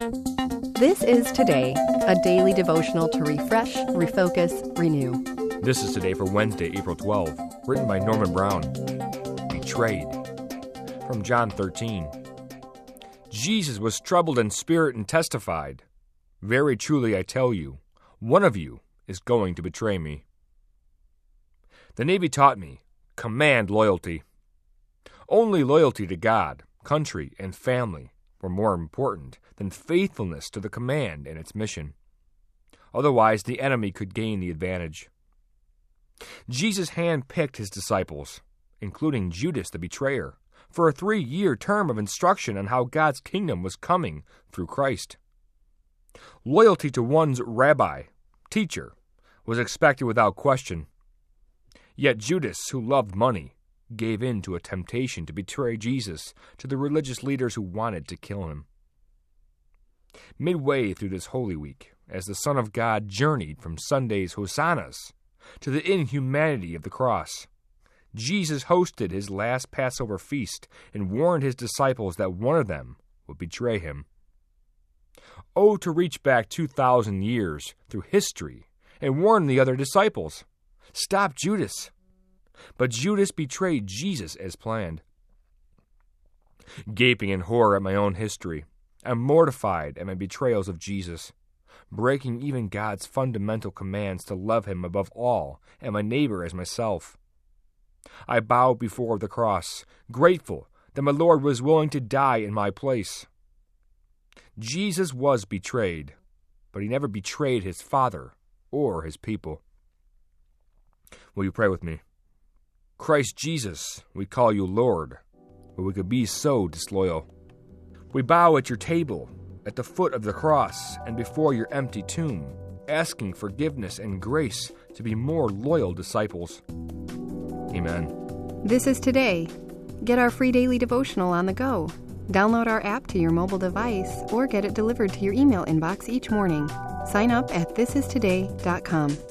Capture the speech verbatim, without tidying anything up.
This is Today, a daily devotional to refresh, refocus, renew. This is Today for Wednesday, April twelfth, written by Norman Brown. Betrayed. From John thirteen. Jesus was troubled in spirit and testified, "Very truly I tell you, one of you is going to betray me." The Navy taught me, command loyalty. Only loyalty to God, country, and family were more important than faithfulness to the command and its mission. Otherwise, the enemy could gain the advantage. Jesus handpicked his disciples, including Judas the betrayer, for a three-year term of instruction on how God's kingdom was coming through Christ. Loyalty to one's rabbi, teacher, was expected without question. Yet Judas, who loved money, gave in to a temptation to betray Jesus to the religious leaders who wanted to kill him. Midway through this Holy Week, as the Son of God journeyed from Sunday's hosannas to the inhumanity of the cross, Jesus hosted his last Passover feast and warned his disciples that one of them would betray him. Oh, to reach back two thousand years through history and warn the other disciples, "Stop Judas." But Judas betrayed Jesus as planned. Gaping in horror at my own history, I'm mortified at my betrayals of Jesus, breaking even God's fundamental commands to love him above all and my neighbor as myself. I bow before the cross, grateful that my Lord was willing to die in my place. Jesus was betrayed, but he never betrayed his Father or his people. Will you pray with me? Christ Jesus, we call you Lord, but we could be so disloyal. We bow at your table, at the foot of the cross, and before your empty tomb, asking forgiveness and grace to be more loyal disciples. Amen. This is Today. Get our free daily devotional on the go. Download our app to your mobile device or get it delivered to your email inbox each morning. Sign up at this is today dot com.